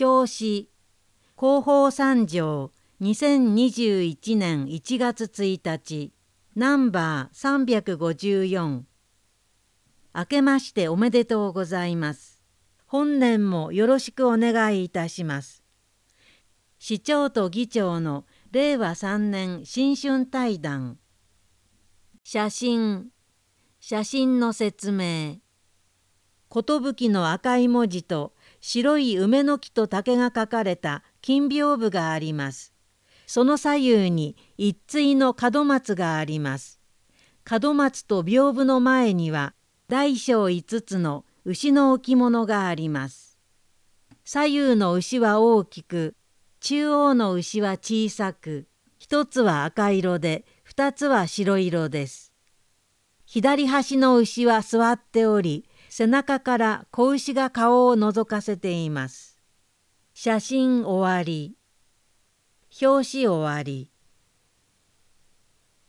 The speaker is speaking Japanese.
表紙広報三条2021年1月1日ナンバー354。明けましておめでとうございます。本年もよろしくお願いいたします。市長と議長の令和3年新春対談。写真の説明。寿の赤い文字と白い梅の木と竹が描かれた金屏風があります。その左右に一対の門松があります。門松と屏風の前には大小5つの牛の置物があります。左右の牛は大きく、中央の牛は小さく、一つは赤色で、二つは白色です。左端の牛は座っており、背中から子牛が顔を覗かせています。写真終わり。表紙終わり。